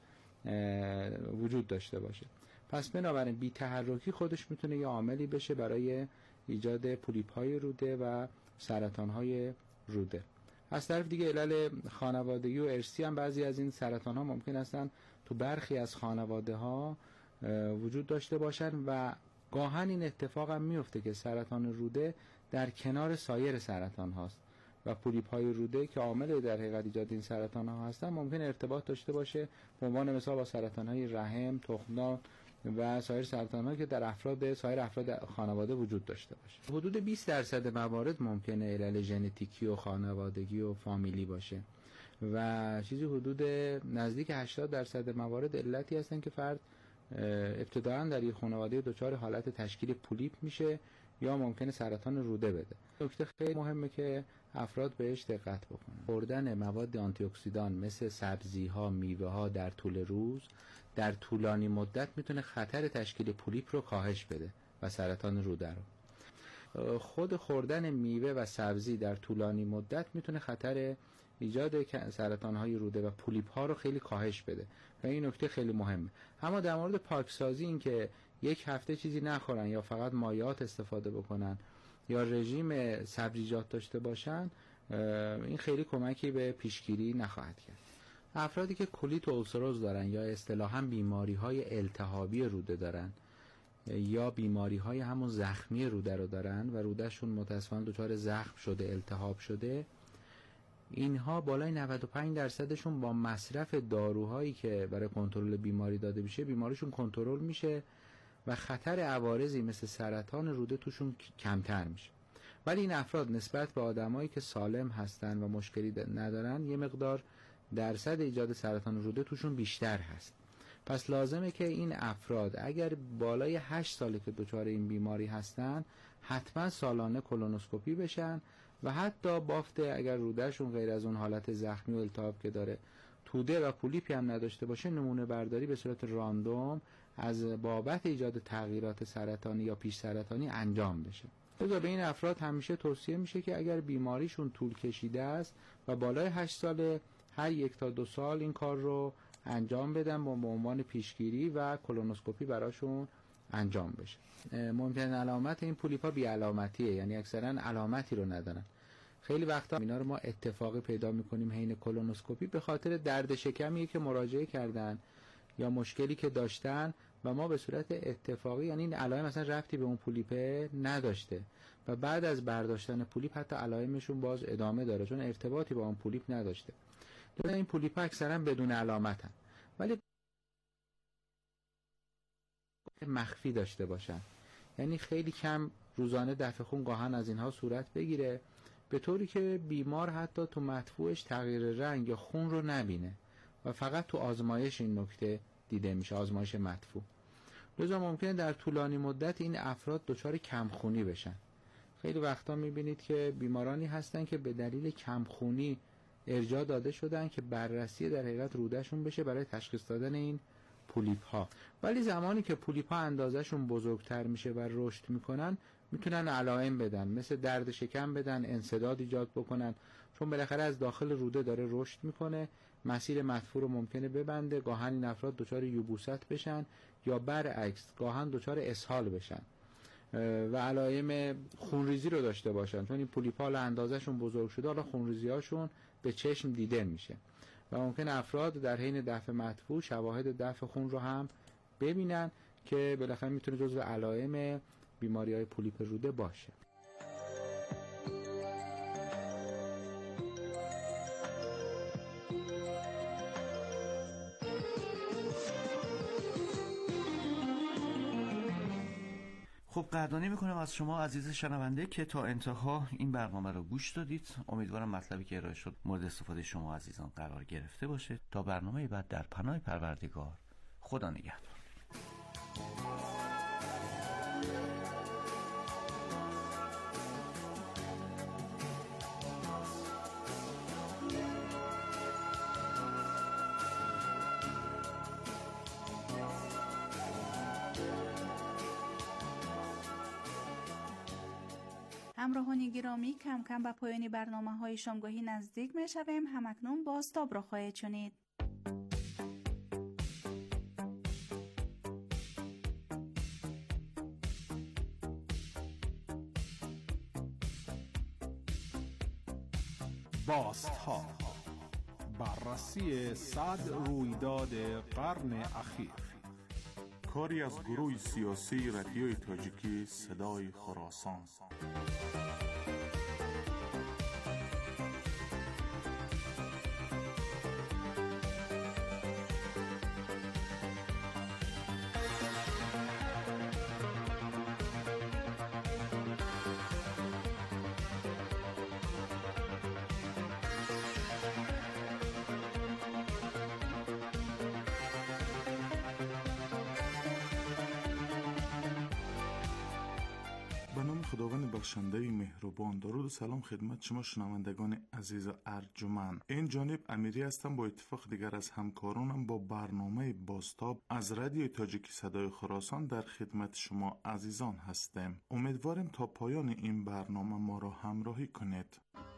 P: وجود داشته باشه. پس بنابراین بی‌تحرکی خودش میتونه یه عاملی بشه برای ایجاد پولیپ‌های روده و سرطان‌های روده. از طرف دیگه علل خانوادگی و ارثی هم بعضی از این سرطان‌ها ممکن هستن تو برخی از خانواده‌ها وجود داشته باشن و گاهن این اتفاق هم میفته که سرطان روده در کنار سایر سرطان هاست و پولیپ‌های روده که عامل در حقیقت ایجاد این سرطان ها هستن ممکن ارتباط داشته باشه به عنوان مثال با سرطان‌های رحم، تخمدان و سایر سرطان‌ها که در سایر افراد خانواده وجود داشته باشه. حدود 20% موارد ممکنه علل ژنتیکی و خانوادگی و فامیلی باشه و چیزی حدود نزدیک 80% موارد علتی هستن که فرد ابتداعا در یک خانواده دچار حالت تشکیل پولیپ میشه یا ممکنه سرطان روده بده. نکته خیلی مهمه که افراد بهش دقت بکنن. خوردن مواد آنتی اکسیدان مثل سبزی‌ها، میوه‌ها در طول روز در طولانی مدت میتونه خطر تشکیل پولیپ رو کاهش بده و سرطان روده رو. خود خوردن میوه و سبزی در طولانی مدت میتونه خطر ایجاد سرطان‌های روده و پولیپ‌ها رو خیلی کاهش بده و این نکته خیلی مهمه. اما در مورد پاکسازی، این که یک هفته چیزی نخورن یا فقط مایعات استفاده بکنن یا رژیم سبزیجات داشته باشن، این خیلی کمکی به پیشگیری نخواهد کرد. افرادی که کولیت اولسروز دارن یا اصطلاحاً بیماری‌های التهابی روده دارن یا بیماری‌های همون زخمی روده رو دارن و رودهشون متأسفانه دچار زخم شده، التهاب شده، اینها بالای 95% با مصرف داروهایی که برای کنترل بیماری داده میشه بیماریشون کنترل میشه و خطر عوارضی مثل سرطان روده توشون کمتر میشه. ولی این افراد نسبت به آدمایی که سالم هستن و مشکلی ندارن یه مقدار درصد ایجاد سرطان روده توشون بیشتر هست. پس لازمه که این افراد اگر بالای 8 ساله که دچار این بیماری هستن حتما سالانه کولونوسکوپی بشن و حتی بافت اگر رودهشون غیر از اون حالت زخمی و التهاب که داره توده و پولیپی هم نداشته باشه نمونه برداری به صورت راندوم از بابت ایجاد تغییرات سرطانی یا پیش سرطانی انجام بشه. لذا به این افراد همیشه توصیه میشه که اگر بیماریشون طول کشیده است و بالای 8 ساله هر 1 تا 2 سال این کار رو انجام بدن با عنوان پیشگیری و کولونوسکوپی براشون انجام بشه. مهمترین علامت این پولیپ‌ها بی علامتیه، یعنی اکثرا علامتی رو ندارن. خیلی وقتا اینا رو ما اتفاقی پیدا میکنیم حین کولونوسکوپی به خاطر درد شکمی که مراجعه کردن یا مشکلی که داشتن و ما به صورت اتفاقی، یعنی این علائم مثلا ربطی به اون پولیپه نداشته و بعد از برداشتن پولیپ حتی علائمشون باز ادامه داره چون ارتباطی با اون پولیپ نداشته. لذا این پولیپ‌ها اکثرا بدون علامتن ولی مخفی داشته باشن، یعنی خیلی کم روزانه دفع خون گاهن از اینها صورت بگیره به طوری که بیمار حتی تو مدفوعش تغییر رنگ یا خون رو نبینه و فقط تو آزمایش این نکته دیده میشه، آزمایش مدفوع. لذا ممکنه در طولانی مدت این افراد دچار کمخونی بشن. خیلی وقتا میبینید که بیمارانی هستن که به دلیل کمخونی ارجاع داده شدن که بررسی در حقیقت رودهشون بشه برای تشخیص دادن این پولیپ ها. ولی زمانی که پولیپ ها اندازهشون بزرگتر میشه و رشد میکنن میتونن علائم بدن، مثل درد شکم بدن، انسداد ایجاد بکنن، چون بالاخره از داخل روده داره رشد میکنه، مسیر مدفوع رو ممکنه ببنده، گاهن این افراد دچار یبوست بشن یا برعکس گاهن دچار اسهال بشن و علائم خونریزی رو داشته باشن، چون این پولیپ‌ها اندازه‌شون بزرگ شده، حالا خونریزی‌هاشون به چشم دیده میشه و ممکن افراد در حین دفع مدفوع شواهد دفع خون رو هم ببینن که بالاخره میتونه جزو علائم بیماری‌های پولیپ روده باشه.
O: خب قدردانی میکنم از شما عزیز شنونده که تا انتها این برنامه رو گوش دادید. امیدوارم مطلبی که ارائه شد مورد استفاده شما عزیزان قرار گرفته باشه. تا برنامه بعد در پناه پروردگار، خدا نگهدار.
C: همراهان گرامی، کم کم به پایان برنامه‌های شامگاهی نزدیک می‌شویم. همکنون بازتاب را خواهید شنید.
M: بازتاب، بررسی 100 رویداد قرن اخیر، کاری از گروه سیاسی رادیوی تاجیکی صدای خراسان. خداوند بخشنده مهربان، درود و سلام خدمت شما شنوندگان عزیز و ارجمند. این جانب امیری هستم، با اتفاق دیگر از همکارانم با برنامه بازتاب از رادیوی تاجیکی صدای خراسان در خدمت شما عزیزان هستیم. امیدوارم تا پایان این برنامه ما را همراهی کنید.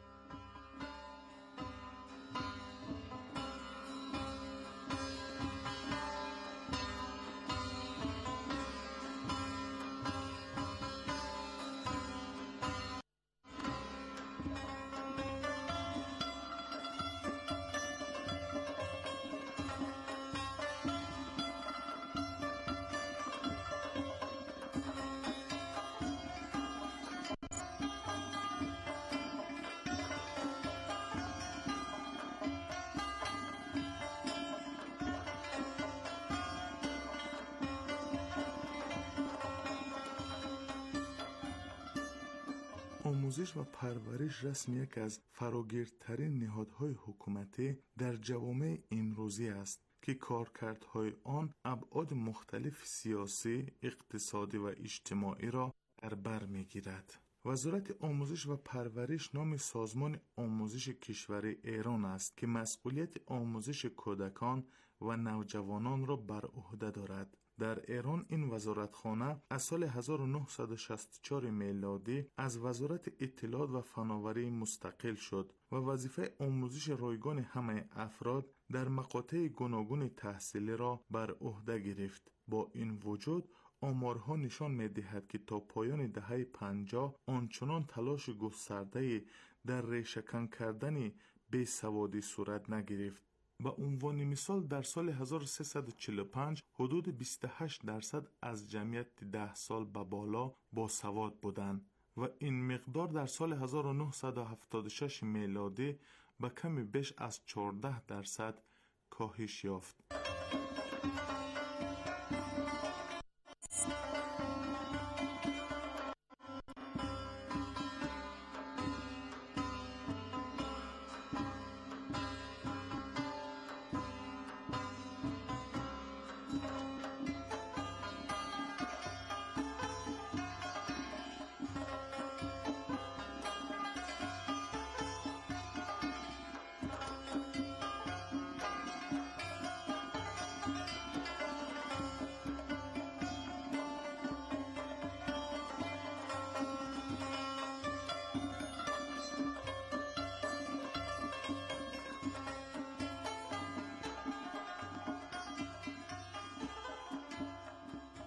M: آموزش و پرورش رسمی یک از فراگیرترین نهادهای حکومتی در جوامع امروزی است که کارکردهای آن ابعاد مختلف سیاسی، اقتصادی و اجتماعی را در بر می‌گیرد. وزارت آموزش و پرورش نام سازمان آموزش کشور ایران است که مسئولیت آموزش کودکان و نوجوانان را بر عهده دارد. در ایران این وزارتخانه از سال 1964 میلادی از وزارت اطلاعات و فناوری مستقل شد و وظیفه آموزش رایگان همه افراد در مقاطع گوناگون تحصیلی را بر عهده گرفت. با این وجود آمارها نشان می‌دهد که تا پایان دهه 50 آنچنان تلاش گسترده در ریشه‌کن کردن بیسوادی صورت نگرفت. به عنوان مثال در سال 1345 حدود 28% از جمعیت 10 سال به بالا باسواد بودند و این مقدار در سال 1976 میلادی به کمی بیش از 14% کاهش یافت.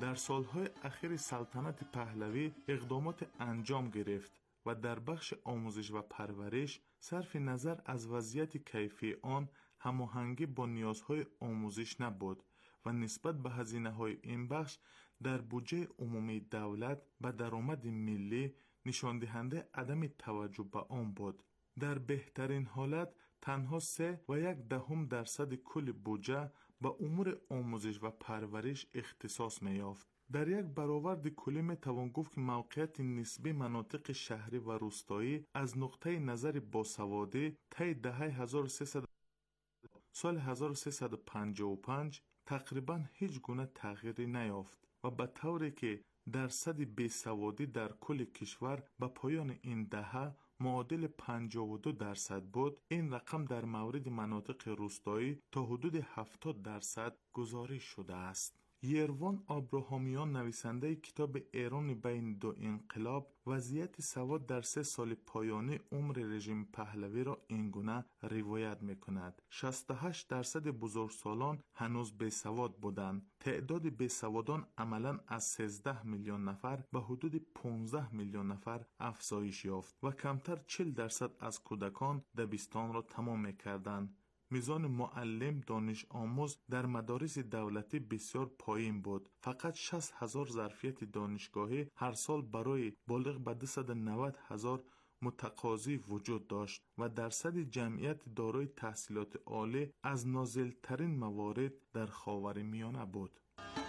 M: در سالهای اخیر سلطنت پهلوی اقدامات انجام گرفت و در بخش آموزش و پرورش صرف نظر از وضعیت کیفی آن هماهنگی با نیازهای آموزش نبود و نسبت به هزینه‌های این بخش در بودجه عمومی دولت و درآمد ملی نشان دهنده عدم توجه به آن بود. در بهترین حالت تنها 3.1% کل بودجه به امور آموزش و پرورش اختصاص می‌یافت. در یک برآورد کلی می‌توان گفت که موقعیت نسبی مناطق شهری و روستایی از نقطه نظر باسوادی طی دهه 1300 سال 1355 تقریباً هیچ گونه تغییری نیافت و به طوری که درصد بیسوادی در کل کشور به پایان این دهه معادل 52% بود. این رقم در مورد مناطق روستایی تا حدود 70% گزارش شده است. یروان آبراهامیان نویسنده کتاب ایران بین دو انقلاب وضعیت سواد در 3 سال پایانی عمر رژیم پهلوی را اینگونه روایت می‌کند. 68% بزرگسالان هنوز بیسواد بودند. تعداد بیسوادان عملاً از 13 میلیون نفر به حدود 15 میلیون نفر افزایش یافت و کمتر 40% از کودکان دبستان را تمام می‌کردند. میزان معلم دانش آموز در مدارس دولتی بسیار پایین بود. فقط 60,000 ظرفیت دانشگاهی هر سال برای بالغ به 290,000 متقاضی وجود داشت و درصد جمعیت دارای تحصیلات عالی از نازل‌ترین موارد در خاورمیانه بود.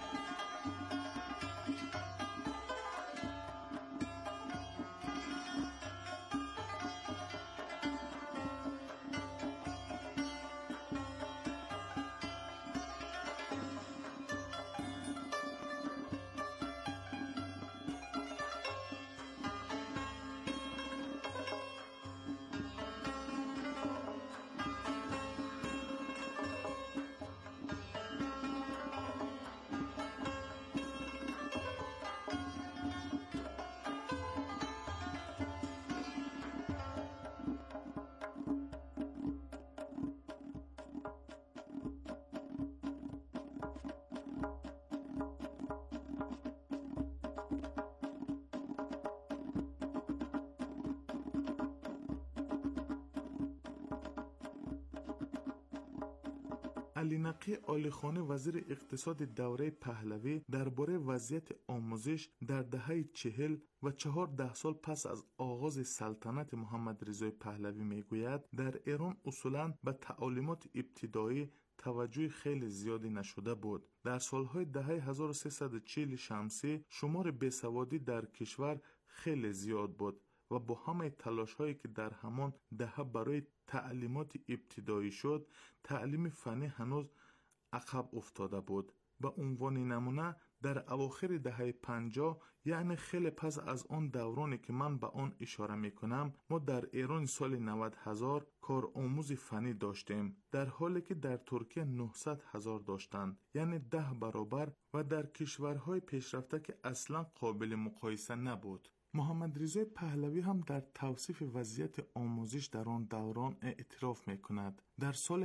M: علی نقی عالیخانی وزیر اقتصاد دوره پهلوی درباره وضعیت آموزش در دهه 40 و 14 سال پس از آغاز سلطنت محمد رضای پهلوی میگوید در ایران اصولاً به تعلیمات ابتدایی توجه خیلی زیادی نشده بود. در سالهای دهه 1340 شمسی شمار بیسوادی در کشور خیلی زیاد بود و با همه تلاش هایی که در همان دهه برای تعلیمات ابتدایی شد، تعلیم فنی هنوز عقب افتاده بود. به عنوان نمونه در اواخر دهه 50 یعنی خیلی پس از آن دورانی که من به آن اشاره میکنم، ما در ایران سال 90,000 کارآموز فنی داشتیم، در حالی که در ترکیه 900,000 داشتند، یعنی 10 برابر و در کشورهای پیشرفته که اصلا قابل مقایسه نبود. محمد رضای پهلوی هم در توصیف وضعیت آموزش در آن دوران اعتراف میکند. در سال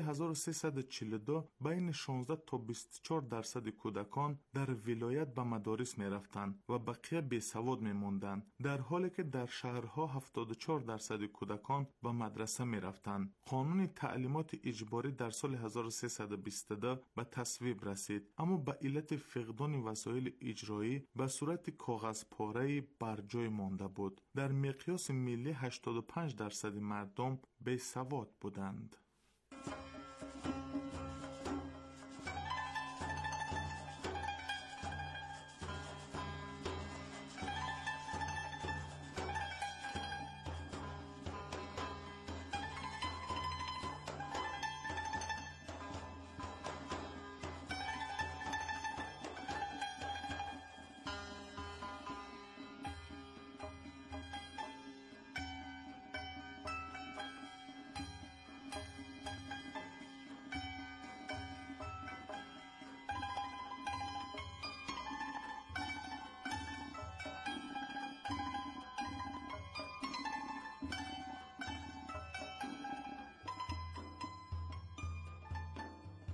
M: 1342 بین 16 تا 24% کودکان در ولایت به مدارس میرفتند و بقیه بیسواد میموندند، در حالی که در شهرها 74% کودکان به مدرسه میرفتند. قانون تعلیمات اجباری در سال 1322 به تصویب رسید، اما به علت فقدان وسایل اجرایی به صورت کاغذ پاره بر جای مانده بود. در مقیاس ملی 85% مردم بیسواد بودند.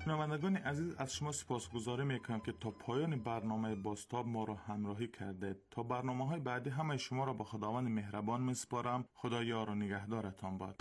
M: شنوندگان عزیز، از شما سپاسگزاری میکنم که تا پایان برنامه بازتاب ما را همراهی کردید. تا برنامه‌های بعدی همه شما را به خداوند مهربان میسپارم. خدا یار و نگهدارتان باد.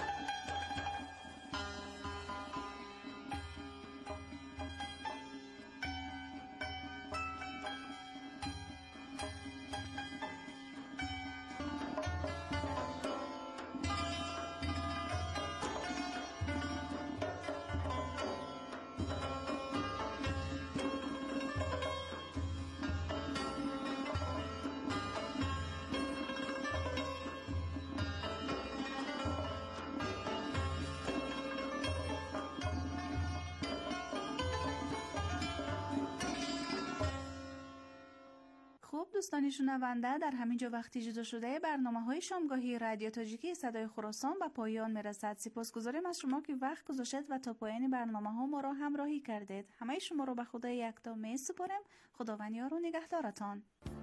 C: دوستان شنونده، در همینجا وقتی جدا شده برنامه‌های شامگاهی رادیو تاجیکی صدای خراسان به پایان میرسد. سپاسگزاریم از شما که وقت گذاشتید و تا پایان برنامه‌ها ما را همراهی کردید. همه شما را به خدای یکتا میسپارم. خداوند یار و نگهدارتان.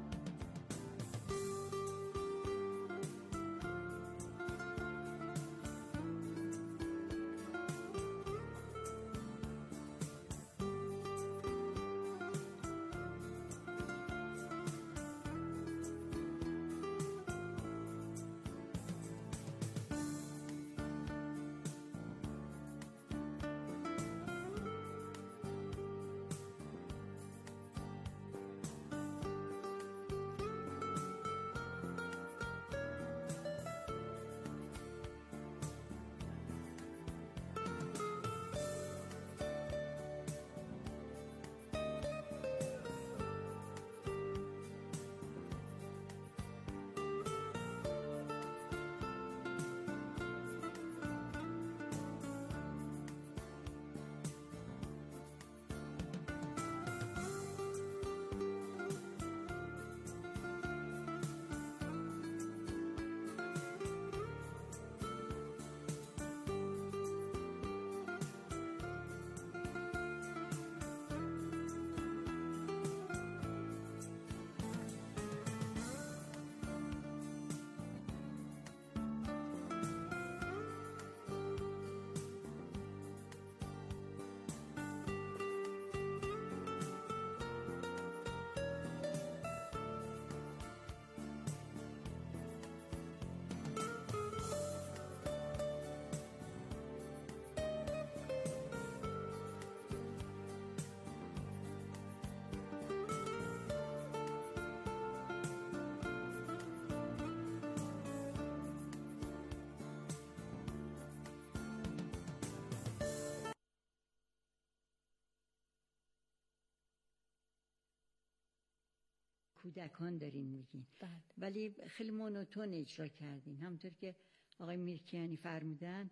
Q: کودکان دارین میگین، ولی خیلی مونوتون اجرا کردین. همونطور که آقای میرکیانی فرمودن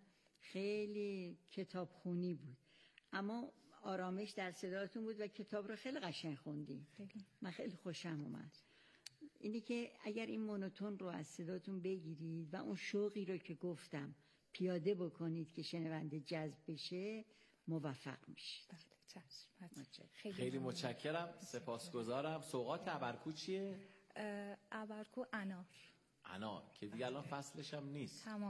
Q: خیلی کتابخونی بود، اما آرامش در صداتون بود و کتاب رو خیلی قشنگ خوندین. من خیلی خوشم اومد. اینه که اگر این مونوتون رو از صداتون بگیرید و اون شوقی رو که گفتم پیاده بکنید که شنونده جذب بشه، موفق میشید.
R: خیلی متشکرم، سپاسگزارم. سوغات ابرکو چیه؟
N: ابرکو انار
R: که دیگه الان فصلش هم نیست.